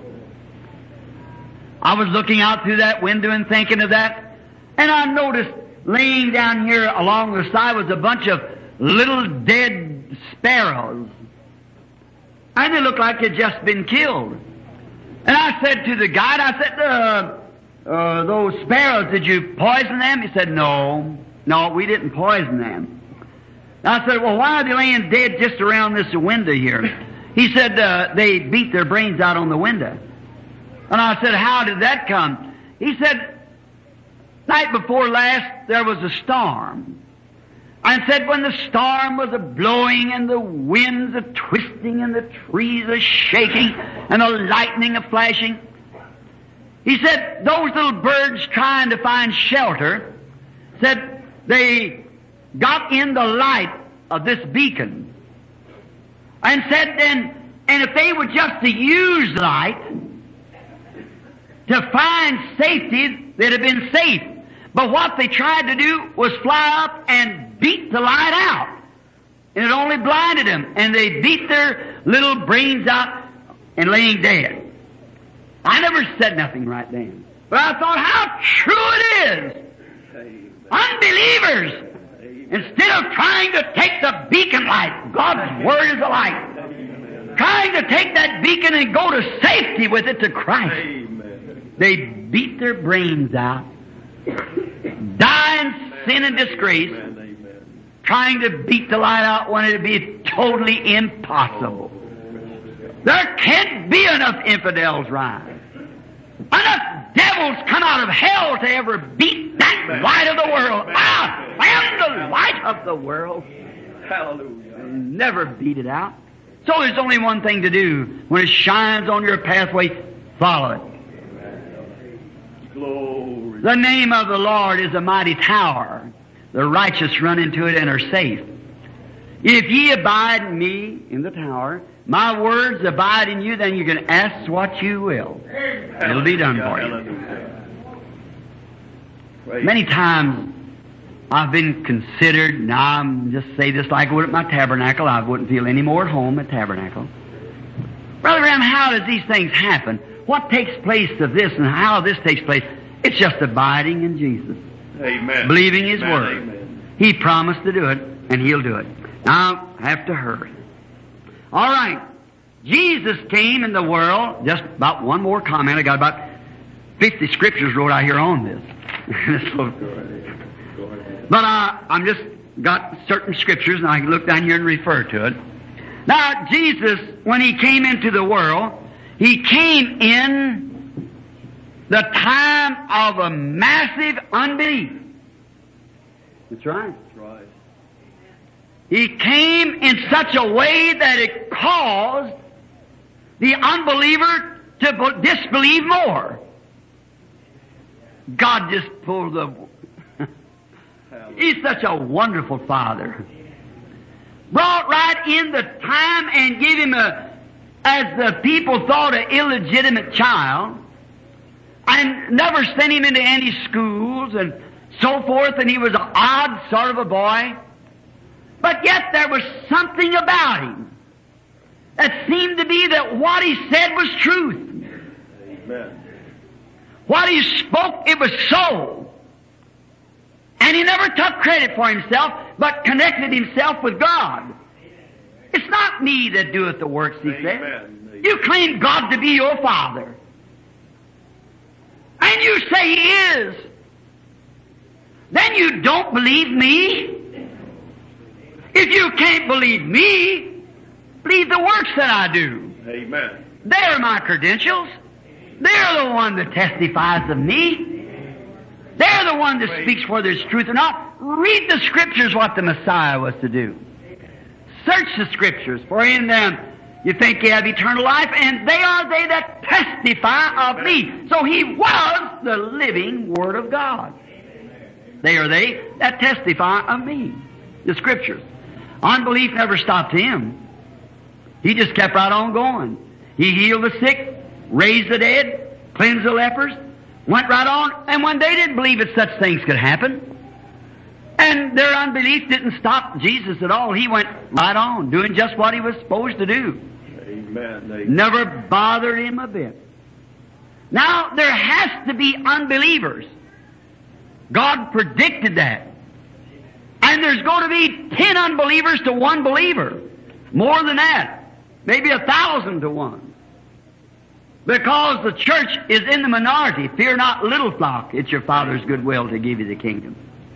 I was looking out through that window and thinking of that, and I noticed laying down here along the side was a bunch of little dead sparrows. And they looked like they'd just been killed. And I said to the guide, I said, uh, uh, those sparrows, did you poison them? He said, no, no, we didn't poison them. And I said, well, why are they laying dead just around this window here? He said, uh, they beat their brains out on the window. And I said, how did that come? He said, night before last, there was a storm. I said, when the storm was a-blowing and the winds a-twisting and the trees a-shaking and the lightning a-flashing, he said, those little birds trying to find shelter, said they got in the light of this beacon. And said then, and if they were just to use light to find safety, they'd have been safe. But what they tried to do was fly up and beat the light out. And it only blinded them. And they beat their little brains out and laying dead. I never said nothing right then. But I thought how true it is. Amen. Unbelievers, Amen. instead of trying to take the beacon light, God's Word is a light, Amen. trying to take that beacon and go to safety with it to Christ, Amen. they beat their brains out, die in sin and disgrace, Amen. Amen. trying to beat the light out when it would be totally impossible. There can't be enough infidels rise, enough devils come out of hell to ever beat that Amen. light of the world. Amen. Ah, I am the light of the world. Hallelujah. Never beat it out. So there's only one thing to do. When it shines on your pathway, follow it. Glory. The name of the Lord is a mighty tower. The righteous run into it and are safe. If ye abide in me, in the tower, my words abide in you, then you can ask what you will. It'll be done for you. Hallelujah. Praise Many times I've been considered, now I'm just say this like I would at my tabernacle, I wouldn't feel any more at home at tabernacle. Brother Graham, how does these things happen? What takes place of this and how this takes place? It's just abiding in Jesus. Amen. Believing His Amen. Word. Amen. He promised to do it, and He'll do it. Now, I have to hurry. All right. Jesus came in the world, just about one more comment. I got about fifty scriptures wrote out here on this. So, Go ahead. Go ahead. but uh, I'm just got certain scriptures, and I can look down here and refer to it. Now, Jesus, when He came into the world, He came in the time of a massive unbelief. That's right. That's right. He came in such a way that it caused the unbeliever to b- disbelieve more. God just pulled the... He's such a wonderful Father. Brought right in the time and gave him a, as the people thought, an illegitimate child, and never sent him into any schools and so forth, and he was an odd sort of a boy. But yet there was something about him that seemed to be that what he said was truth. Amen. What he spoke, it was so. And he never took credit for himself, but connected himself with God. It's not me that doeth the works, he said. Amen. You claim God to be your Father. And you say He is. Then you don't believe me. If you can't believe me, believe the works that I do. Amen. They're my credentials. They're the one that testifies of me. They're the one that speaks whether it's truth or not. Read the Scriptures what the Messiah was to do. Search the Scriptures, for in them you think you have eternal life, and they are they that testify of me. So He was the living Word of God. They are they that testify of me. The Scriptures. Unbelief never stopped Him. He just kept right on going. He healed the sick, raised the dead, cleansed the lepers, went right on. And when they didn't believe that such things could happen, and their unbelief didn't stop Jesus at all, He went right on, doing just what He was supposed to do. Amen. Amen. Never bothered Him a bit. Now, there has to be unbelievers. God predicted that. And there's going to be ten unbelievers to one believer. More than that. Maybe a thousand to one. Because the church is in the minority. Fear not, little flock. It's your Father's good will to give you the kingdom.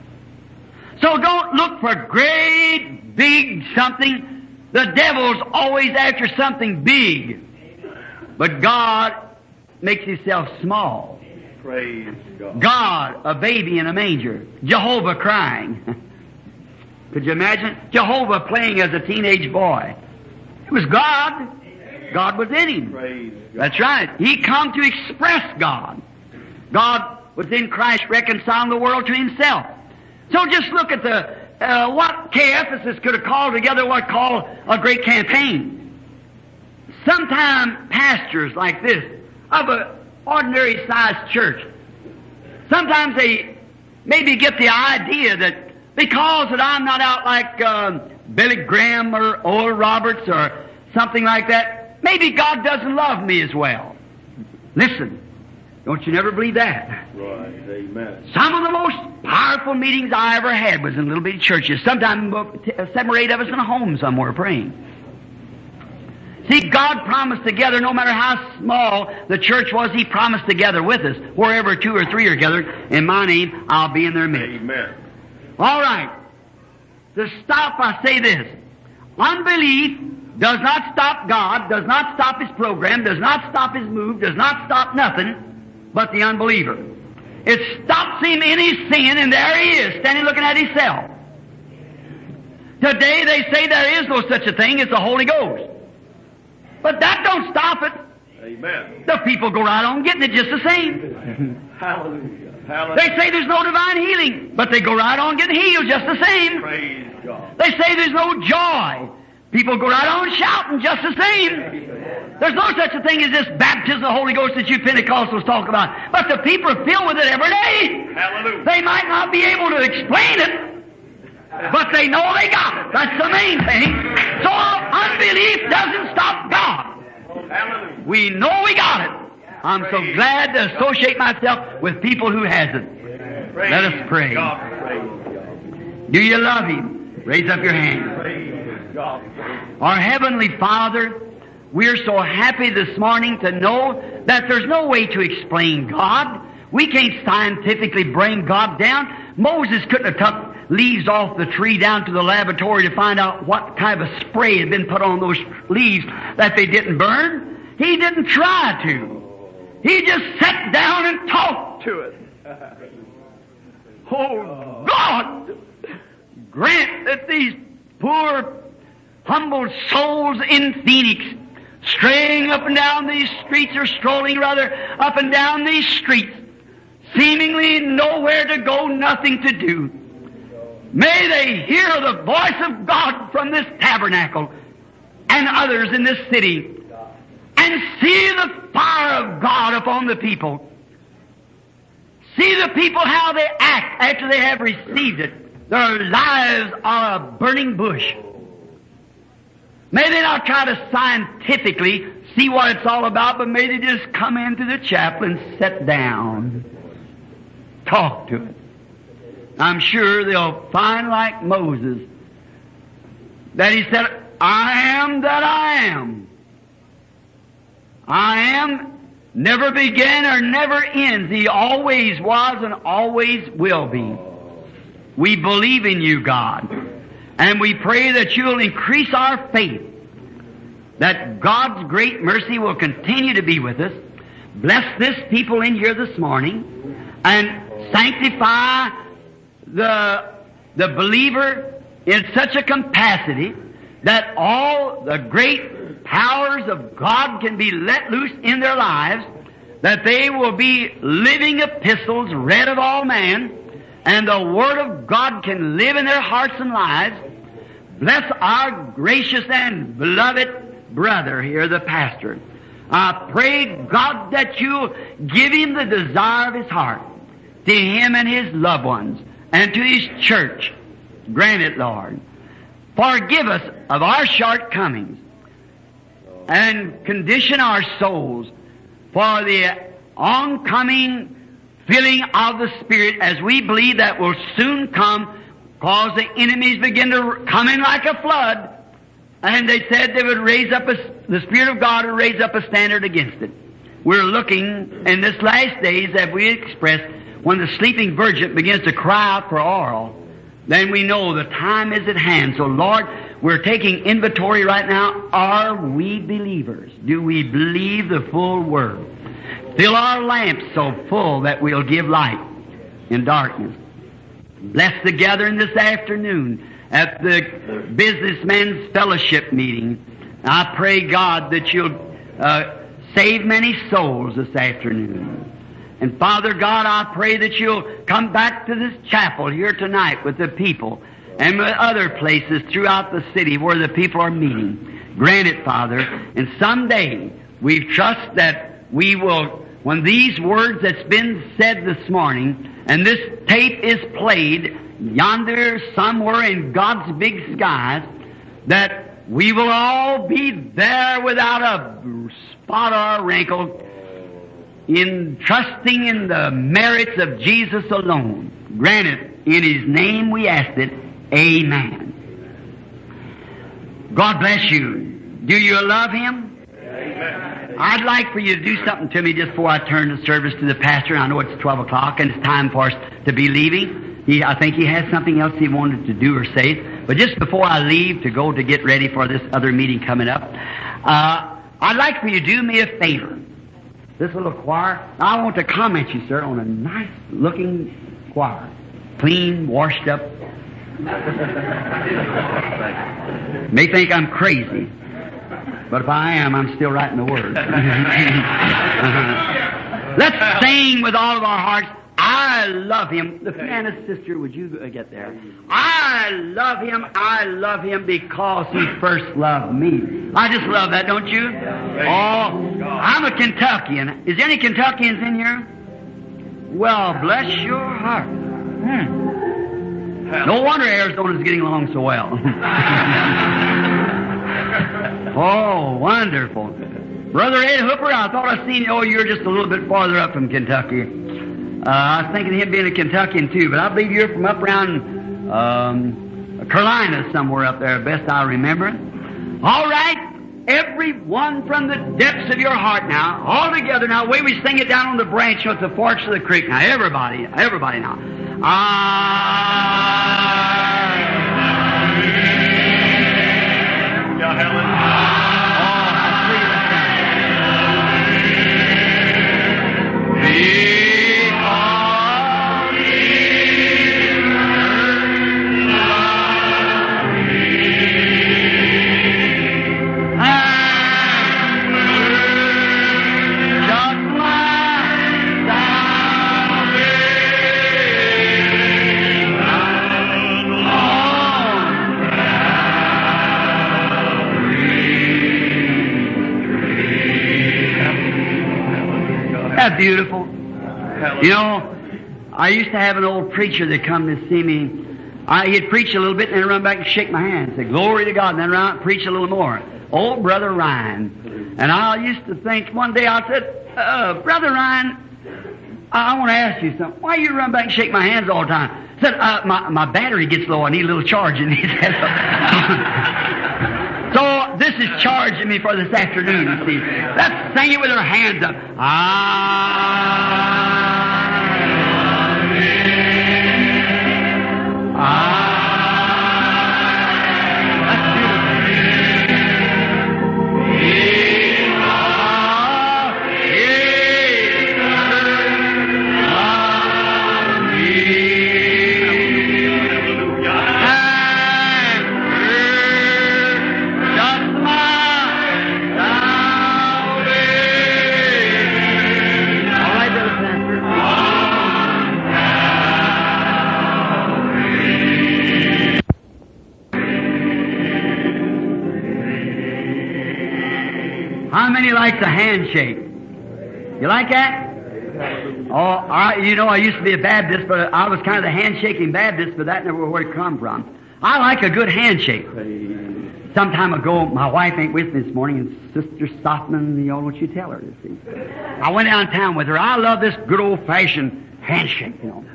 So don't look for great, big something. The devil's always after something big. But God makes Himself small. Praise God. God, a baby in a manger. Jehovah crying. Could you imagine? Jehovah playing as a teenage boy. It was God. God was in Him. Praise God. That's right. He come to express God. God was in Christ reconciling the world to Himself. So just look at the uh, what Caiaphas could have called together what called a great campaign. Sometimes pastors like this of an ordinary sized church, sometimes they maybe get the idea that because that I'm not out like um, Billy Graham or Oral Roberts or something like that, maybe God doesn't love me as well. Listen, don't you never believe that. Right. Amen. Some of the most powerful meetings I ever had was in little bitty churches. Sometimes seven or eight of us in a home somewhere praying. See, God promised together, no matter how small the church was, He promised together with us. Wherever two or three are gathered, in my name, I'll be in their midst. Amen. All right. To stop, I say this. Unbelief does not stop God, does not stop His program, does not stop His move, does not stop nothing, but the unbeliever. It stops him in his sin, and there he is, standing looking at himself. Today they say there is no such a thing as the Holy Ghost. But that don't stop it. Amen. The people go right on getting it just the same. Hallelujah. Hallelujah. They say there's no divine healing, but they go right on getting healed just the same. Praise God. They say there's no joy. People go right on shouting just the same. There's no such a thing as this baptism of the Holy Ghost that you Pentecostals talk about. But the people are filled with it every day. Hallelujah. They might not be able to explain it, but they know they got it. That's the main thing. So unbelief doesn't stop God. Hallelujah. We know we got it. I'm so glad to associate myself with people who has it. Praise Let us pray. God. Praise God. Do you love Him? Raise up your hand. Praise God. Our Heavenly Father, we're so happy this morning to know that there's no way to explain God. We can't scientifically bring God down. Moses couldn't have took leaves off the tree down to the laboratory to find out what kind of spray had been put on those leaves that they didn't burn. He didn't try to. He just sat down and talked to it. Oh, God, grant that these poor, humble souls in Phoenix, straying up and down these streets, or strolling rather up and down these streets, seemingly nowhere to go, nothing to do, may they hear the voice of God from this tabernacle and others in this city, and see the fire of God upon the people. See the people how they act after they have received it. Their lives are a burning bush. May they not try to scientifically see what it's all about, but may they just come into the chapel and sit down. Talk to it. I'm sure they'll find, like Moses, that he said, I am that I am. I am never began or never ends. He always was and always will be. We believe in you, God, and we pray that you'll increase our faith, that God's great mercy will continue to be with us. Bless this people in here this morning, and sanctify the, the believer in such a capacity that all the great powers of God can be let loose in their lives, that they will be living epistles read of all men, and the Word of God can live in their hearts and lives. Bless our gracious and beloved brother here, the pastor. I pray, God, that you'll give him the desire of his heart, to him and his loved ones, and to his church. Grant it, Lord. Forgive us of our shortcomings, and condition our souls for the oncoming filling of the Spirit, as we believe that will soon come, cause the enemies begin to come in like a flood. And they said they would raise up a, the Spirit of God would raise up a standard against it. We're looking in this last days, as we expressed, when the sleeping virgin begins to cry out for oil, then we know the time is at hand. So, Lord, we're taking inventory right now. Are we believers? Do we believe the full Word? Fill our lamps so full that we'll give light in darkness. Bless the gathering this afternoon at the businessmen's fellowship meeting. I pray, God, that you'll uh, save many souls this afternoon. And Father God, I pray that you'll come back to this chapel here tonight with the people and with other places throughout the city where the people are meeting. Grant it, Father. And someday we trust that we will, when these words that's been said this morning, and this tape is played yonder somewhere in God's big skies, that we will all be there without a spot or a wrinkle, in trusting in the merits of Jesus alone. Grant it. In His name we ask it. Amen. God bless you. Do you love Him? Amen. I'd like for you to do something to me just before I turn the service to the pastor. I know it's twelve o'clock and it's time for us to be leaving. He, I think he has something else he wanted to do or say. But just before I leave to go to get ready for this other meeting coming up, uh, I'd like for you to do me a favor. This little choir. I want to comment you, sir, on a nice-looking choir. Clean, washed up. May think I'm crazy, but if I am, I'm still writing the words. Let's sing with all of our hearts. I love him. The pianist sister, would you get there? I love him. I love him because he first loved me. I just love that, don't you? Oh, I'm a Kentuckian. Is any Kentuckians in here? Well, bless your heart. Hmm. No wonder Arizona's getting along so well. Oh, wonderful. Brother Ed Hooper, I thought I seen you. Oh, you're just a little bit farther up from Kentucky. Uh, I was thinking of him being a Kentuckian too, but I believe you're from up around um, Carolina somewhere up there, best I remember. All right, everyone from the depths of your heart now, all together now, way we sing it down on the branch at the forks of the creek. Now, everybody, everybody now. I Yeah, Helen. That's beautiful. You know, I used to have an old preacher that come to see me. I, he'd preach a little bit and then run back and shake my hand and say, "Glory to God," and then run out and preach a little more. Old Brother Ryan. And I used to think, one day I said, uh, "Brother Ryan, I, I want to ask you something. Why you run back and shake my hands all the time?" I said, uh, my, my battery gets low. I need a little charging. He said, so this is charging me for this afternoon, you see. Let's sing it with our hands up. Ah. Ah. How many likes a handshake? You like that? Oh, I, you know, I used to be a Baptist, but I was kind of the handshaking Baptist, but that never where it come from. I like a good handshake. Some time ago, my wife ain't with me this morning, and Sister Stockman, you know what you tell her, you see. I went downtown with her. I love this good old-fashioned handshake, you know.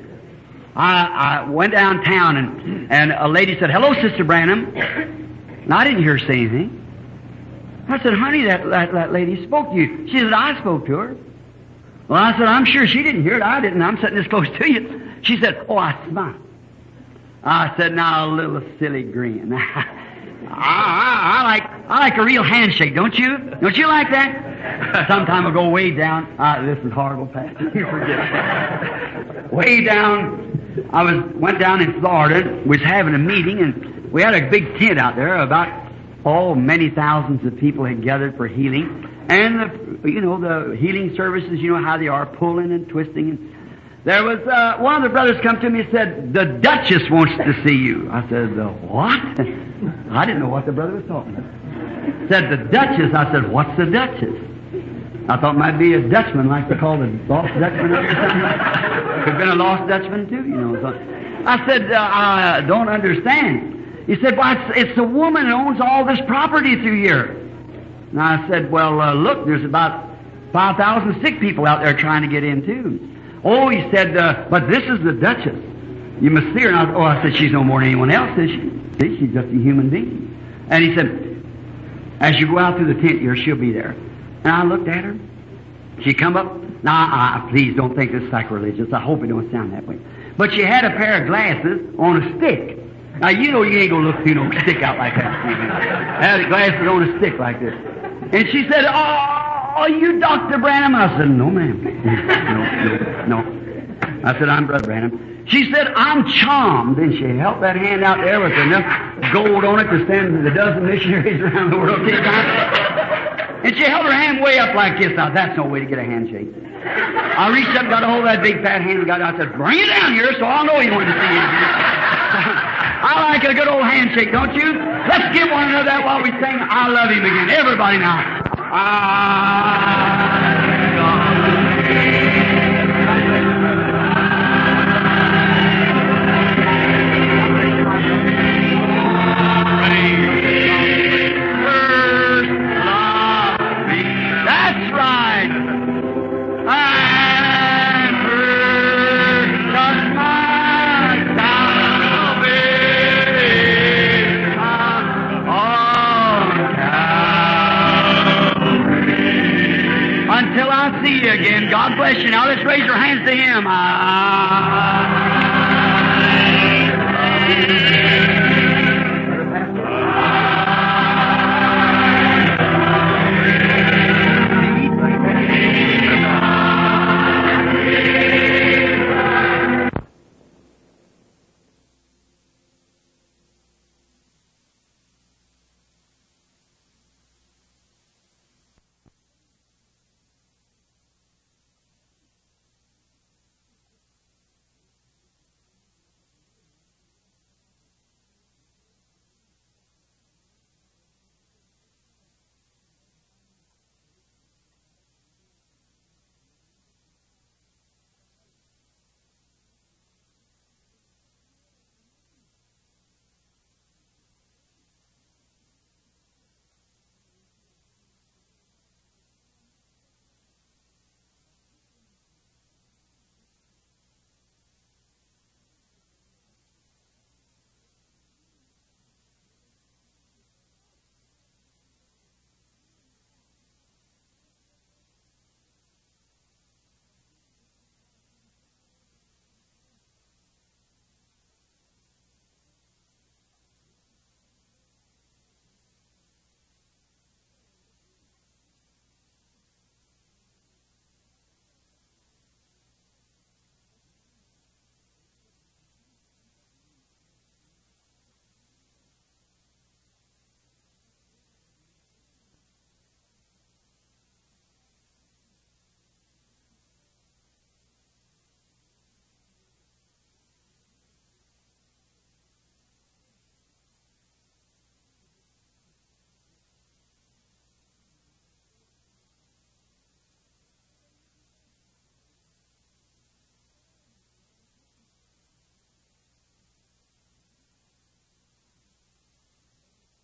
I, I went downtown, and, and a lady said, "Hello, Sister Branham." And I didn't hear her say anything. I said, "Honey, that, that, that lady spoke to you." She said, "I spoke to her." Well, I said, "I'm sure she didn't hear it. I didn't. I'm sitting this close to you." She said, "Oh, I smiled." I said, "Now, a little silly grin." I, I, I like I like a real handshake, don't you? Don't you like that? Sometime ago, way down. Uh, this is horrible, Pastor. You forget it. Way down, I was went down in Florida. Was having a meeting, and we had a big tent out there. About oh, many thousands of people had gathered for healing, and the, you know the healing services. You know how they are, pulling and twisting. And there was uh, one of the brothers come to me and said, "The Duchess wants to see you." I said, "The what?" I didn't know what the brother was talking about. Said, "The Duchess." I said, "What's the Duchess?" I thought it might be a Dutchman, like they call the lost Dutchman or something. Could have been a lost Dutchman too, you know. So I said, uh, "I don't understand." He said, "Well, it's, it's the woman that owns all this property through here." And I said, "Well, uh, look, there's about five thousand sick people out there trying to get in too." Oh, he said, uh, "But this is the Duchess. You must see her." And I, oh, I said, "She's no more than anyone else, is she? See, she's just a human being." And he said, "As you go out through the tent here, she'll be there." And I looked at her. She come up. Now, uh, please don't think this is sacrilegious. I hope it don't sound that way. But she had a pair of glasses on a stick. Now, you know you ain't going to look through no stick out like that. Had the glasses on a stick like this. And she said, "Oh, "Oh, you Doctor Branham?" I said, "No, ma'am. No, no, no." I said, "I'm Brother Branham." She said, "I'm charmed." Then she held that hand out there with enough gold on it to send a dozen missionaries around the world ten times. And she held her hand way up like this. Now, that's no way to get a handshake. I reached up, got a hold of that big fat hand, and got out. I said, "Bring it down here so I'll know you wanted to see it." I like a good old handshake, don't you? Let's give one another that while we sing "I Love Him" again. Everybody now. Ah.